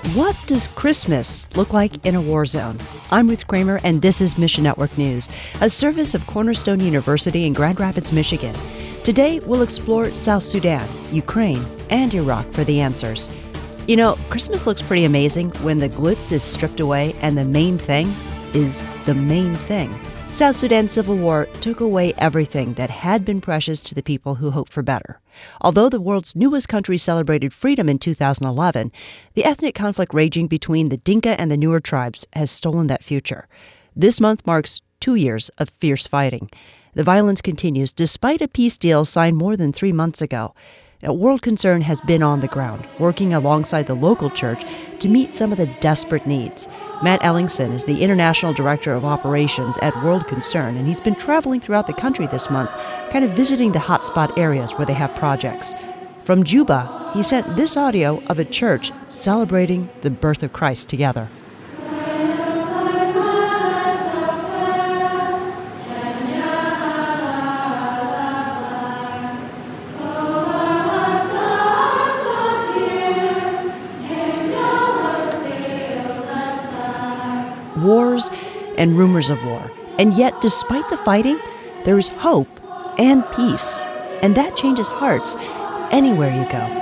What does Christmas look like in a war zone? I'm Ruth Kramer, and this is Mission Network News, a service of Cornerstone University in Grand Rapids, Michigan. Today, we'll explore South Sudan, Ukraine, and Iraq for the answers. You know, Christmas looks pretty amazing when the glitz is stripped away and the main thing is the main thing. South Sudan's civil war took away everything that had been precious to the people who hoped for better. Although the world's newest country celebrated freedom in 2011, the ethnic conflict raging between the Dinka and the Nuer tribes has stolen that future. This month marks 2 years of fierce fighting. The violence continues despite a peace deal signed more than 3 months ago. Now, World Concern has been on the ground, working alongside the local church to meet some of the desperate needs. Matt Ellingson is the International Director of Operations at World Concern, and he's been traveling throughout the country this month, kind of visiting the hotspot areas where they have projects. From Juba, he sent this audio of a church celebrating the birth of Christ together. Wars and rumors of war. And yet, despite the fighting, there is hope and peace. And that changes hearts anywhere you go.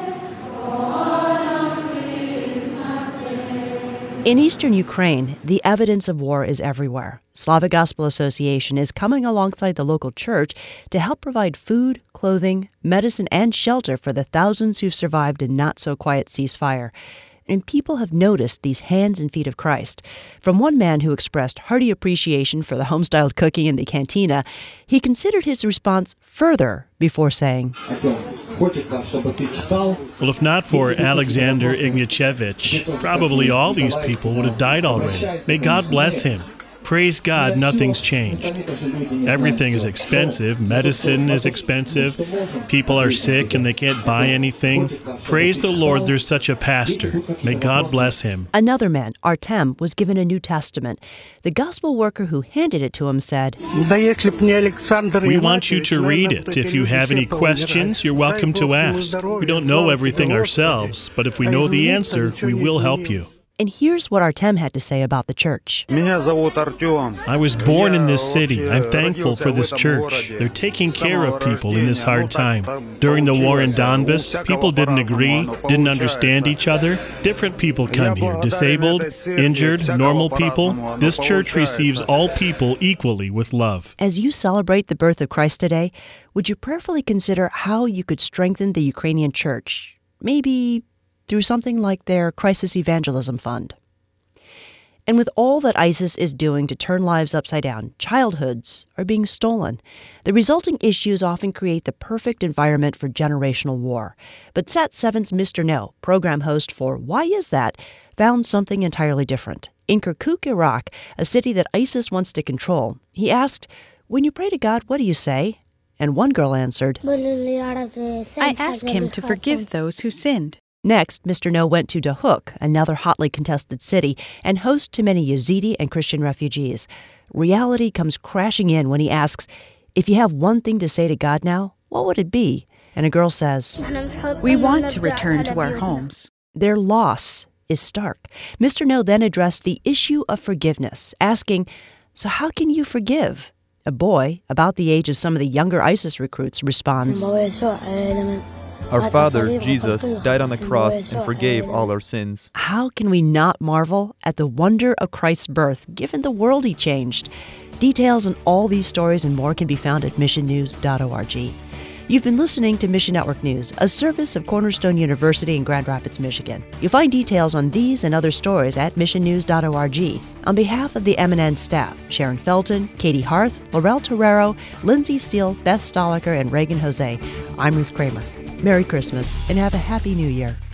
In eastern Ukraine, the evidence of war is everywhere. Slavic Gospel Association is coming alongside the local church to help provide food, clothing, medicine, and shelter for the thousands who've survived a not-so-quiet ceasefire. And people have noticed these hands and feet of Christ. From one man who expressed hearty appreciation for the home-styled cooking in the cantina, he considered his response further before saying, Well, if not for Alexander Ignatievich, probably all these people would have died already. May God bless him. Praise God, nothing's changed. Everything is expensive. Medicine is expensive. People are sick and they can't buy anything. Praise the Lord, there's such a pastor. May God bless him. Another man, Artem, was given a New Testament. The gospel worker who handed it to him said, We want you to read it. If you have any questions, you're welcome to ask. We don't know everything ourselves, but if we know the answer, we will help you. And here's what Artem had to say about the church. I was born in this city. I'm thankful for this church. They're taking care of people in this hard time. During the war in Donbas, people didn't agree, didn't understand each other. Different people come here, disabled, injured, normal people. This church receives all people equally with love. As you celebrate the birth of Christ today, would you prayerfully consider how you could strengthen the Ukrainian church? Maybe through something like their Crisis Evangelism Fund. And with all that ISIS is doing to turn lives upside down, childhoods are being stolen. The resulting issues often create the perfect environment for generational war. But Sat7's Mr. No, program host for Why Is That?, found something entirely different. In Kirkuk, Iraq, a city that ISIS wants to control, he asked, "When you pray to God, what do you say?" And one girl answered, "I ask him to forgive those who sinned." Next, Mr. No went to Dahuk, another hotly contested city, and host to many Yazidi and Christian refugees. Reality comes crashing in when he asks, "If you have one thing to say to God now, what would it be?" And a girl says, "We want to return to our homes." Their loss is stark. Mr. No then addressed the issue of forgiveness, asking, "So how can you forgive?" A boy, about the age of some of the younger ISIS recruits, responds, "Our Father, Jesus, died on the cross and forgave all our sins." How can we not marvel at the wonder of Christ's birth, given the world he changed? Details on all these stories and more can be found at missionnews.org. You've been listening to Mission Network News, a service of Cornerstone University in Grand Rapids, Michigan. You'll find details on these and other stories at missionnews.org. On behalf of the MNN staff, Sharon Felton, Katie Harth, Laurel Torrero, Lindsay Steele, Beth Stoliker, and Reagan Jose, I'm Ruth Kramer. Merry Christmas and have a Happy New Year.